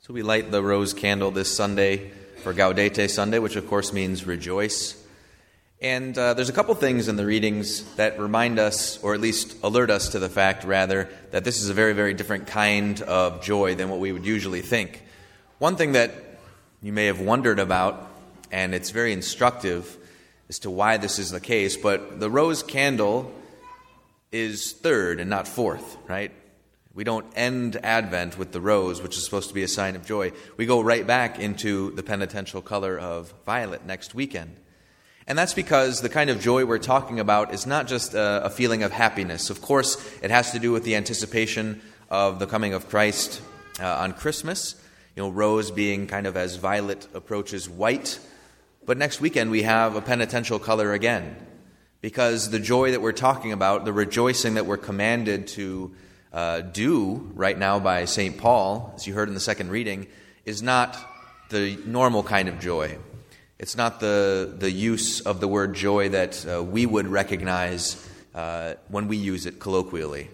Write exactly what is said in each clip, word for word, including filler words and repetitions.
So we light the rose candle this Sunday for Gaudete Sunday, which of course means rejoice. And uh, there's a couple things in the readings that remind us, or at least alert us to the fact, rather, that this is a very, very different kind of joy than what we would usually think. One thing that you may have wondered about, and it's very instructive as to why this is the case, but the rose candle is third and not fourth, right? We don't end Advent with the rose, which is supposed to be a sign of joy. We go right back into the penitential color of violet next weekend. And that's because the kind of joy we're talking about is not just a, a feeling of happiness. Of course, it has to do with the anticipation of the coming of Christ uh, on Christmas. You know, rose being kind of as violet approaches white. But next weekend we have a penitential color again. Because the joy that we're talking about, the rejoicing that we're commanded to Uh, do right now by Saint Paul, as you heard in the second reading, is not the normal kind of joy. It's not the the use of the word joy that uh, we would recognize uh, when we use it colloquially.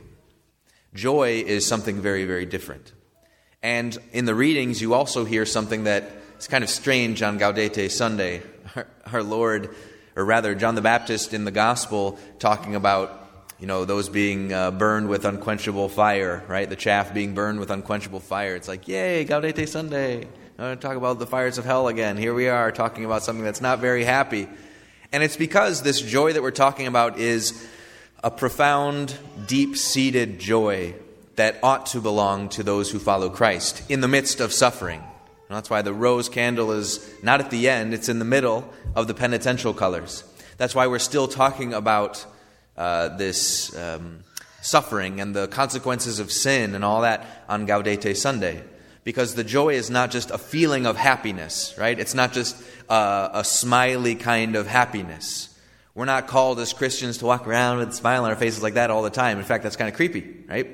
Joy is something very, very different. And in the readings, you also hear something that is kind of strange on Gaudete Sunday. Our, our Lord, or rather John the Baptist in the Gospel, talking about You know, those being uh, burned with unquenchable fire, right? The chaff being burned with unquenchable fire. It's like, yay, Gaudete Sunday. I'm going to talk about the fires of hell again. Here we are talking about something that's not very happy. And it's because this joy that we're talking about is a profound, deep-seated joy that ought to belong to those who follow Christ in the midst of suffering. And that's why the rose candle is not at the end, it's in the middle of the penitential colors. That's why we're still talking about Uh, this um, suffering and the consequences of sin and all that on Gaudete Sunday. Because the joy is not just a feeling of happiness, right? It's not just uh, a smiley kind of happiness. We're not called as Christians to walk around with a smile on our faces like that all the time. In fact, that's kind of creepy, right?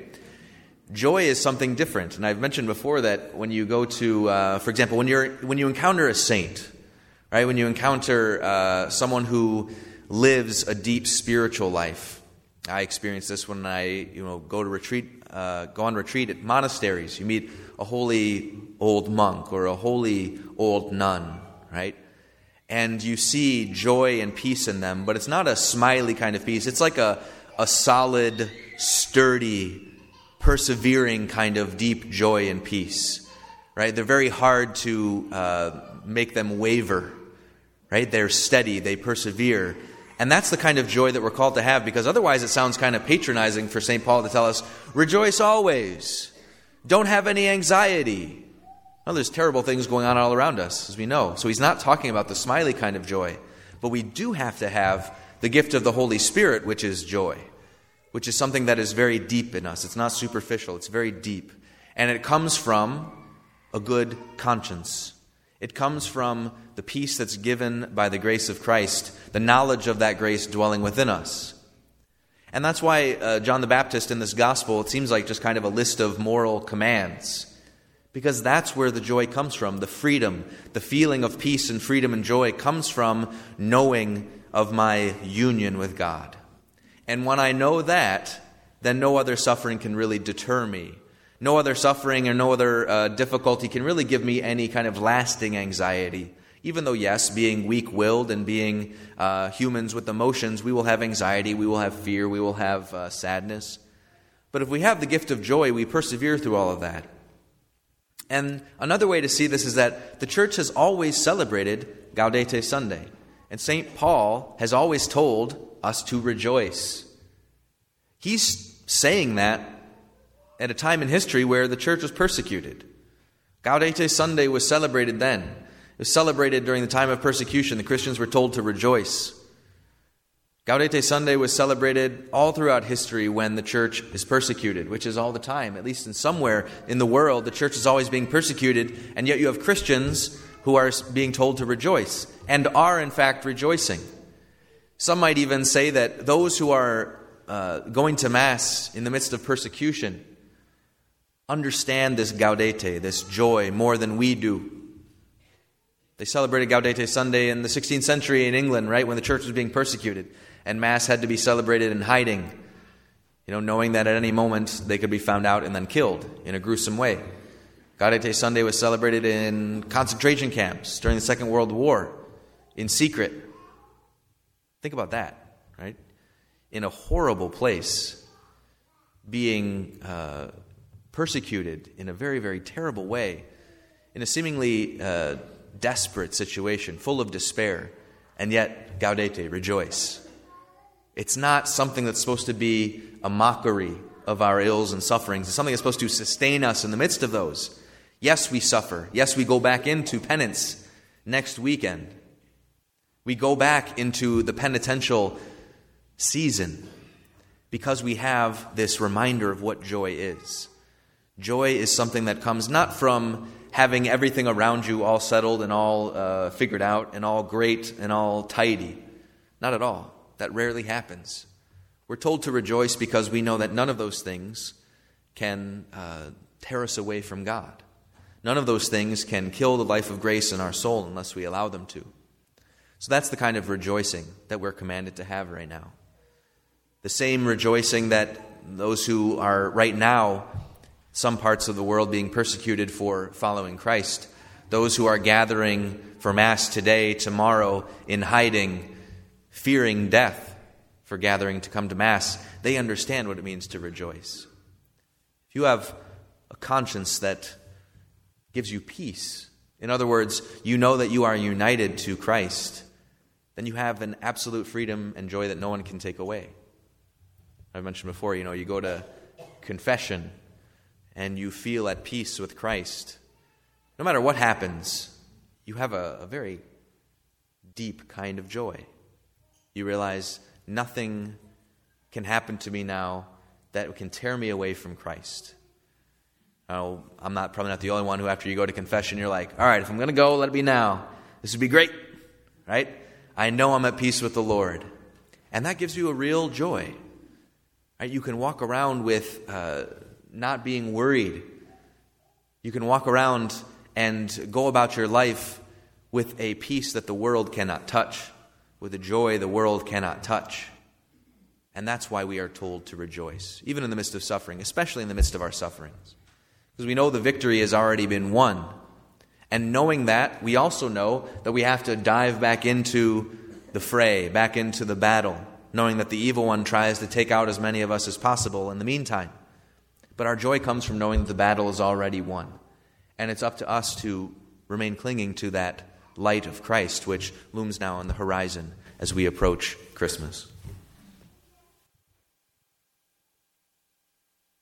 Joy is something different. And I've mentioned before that when you go to, uh, for example, when you're when you encounter a saint, right? When you encounter uh, someone who lives a deep spiritual life. I experience this when I, you know, go to retreat, uh, go on retreat at monasteries. You meet a holy old monk or a holy old nun, right? And you see joy and peace in them, but it's not a smiley kind of peace. It's like a, a solid, sturdy, persevering kind of deep joy and peace, right? They're very hard to uh, make them waver, right? They're steady, they persevere. And that's the kind of joy that we're called to have, because otherwise it sounds kind of patronizing for Saint Paul to tell us, rejoice always. Don't have any anxiety. Well, there's terrible things going on all around us, as we know. So he's not talking about the smiley kind of joy. But we do have to have the gift of the Holy Spirit, which is joy, which is something that is very deep in us. It's not superficial. It's very deep. And it comes from a good conscience. It comes from the peace that's given by the grace of Christ, the knowledge of that grace dwelling within us. And that's why uh, John the Baptist in this gospel, it seems like just kind of a list of moral commands. Because that's where the joy comes from, the freedom, the feeling of peace and freedom and joy comes from knowing of my union with God. And when I know that, then no other suffering can really deter me. No other suffering or no other uh, difficulty can really give me any kind of lasting anxiety. Even though, yes, being weak-willed and being uh, humans with emotions, we will have anxiety, we will have fear, we will have uh, sadness. But if we have the gift of joy, we persevere through all of that. And another way to see this is that the church has always celebrated Gaudete Sunday. And Saint Paul has always told us to rejoice. He's saying that at a time in history where the church was persecuted. Gaudete Sunday was celebrated then. It was celebrated during the time of persecution. The Christians were told to rejoice. Gaudete Sunday was celebrated all throughout history when the church is persecuted, which is all the time. At least in somewhere in the world, the church is always being persecuted, and yet you have Christians who are being told to rejoice, and are in fact rejoicing. Some might even say that those who are uh, going to Mass in the midst of persecution understand this Gaudete, this joy, more than we do. They celebrated Gaudete Sunday in the sixteenth century in England, right, when the church was being persecuted. And Mass had to be celebrated in hiding, you know, knowing that at any moment they could be found out and then killed in a gruesome way. Gaudete Sunday was celebrated in concentration camps during the Second World War, in secret. Think about that, right? In a horrible place, being uh, persecuted in a very, very terrible way, in a seemingly uh, desperate situation, full of despair, and yet, Gaudete, rejoice. It's not something that's supposed to be a mockery of our ills and sufferings. It's something that's supposed to sustain us in the midst of those. Yes, we suffer. Yes, we go back into penance next weekend. We go back into the penitential season because we have this reminder of what joy is. Joy is something that comes not from having everything around you all settled and all uh, figured out and all great and all tidy. Not at all. That rarely happens. We're told to rejoice because we know that none of those things can uh, tear us away from God. None of those things can kill the life of grace in our soul unless we allow them to. So that's the kind of rejoicing that we're commanded to have right now. The same rejoicing that those who are right now, some parts of the world being persecuted for following Christ, those who are gathering for Mass today, tomorrow, in hiding, fearing death for gathering to come to Mass, they understand what it means to rejoice. If you have a conscience that gives you peace, in other words, you know that you are united to Christ, then you have an absolute freedom and joy that no one can take away. I mentioned before, you know, you go to confession and you feel at peace with Christ. No matter what happens, you have a, a very deep kind of joy. You realize nothing can happen to me now that can tear me away from Christ. Now, I'm not probably not the only one who, after you go to confession, you're like, all right, if I'm going to go, let it be now. This would be great, right? I know I'm at peace with the Lord. And that gives you a real joy. Right? You can walk around with uh, not being worried. You can walk around and go about your life with a peace that the world cannot touch, with a joy the world cannot touch. And that's why we are told to rejoice, even in the midst of suffering, especially in the midst of our sufferings. Because we know the victory has already been won. And knowing that, we also know that we have to dive back into the fray, back into the battle, knowing that the evil one tries to take out as many of us as possible in the meantime. But our joy comes from knowing that the battle is already won. And it's up to us to remain clinging to that light of Christ, which looms now on the horizon as we approach Christmas.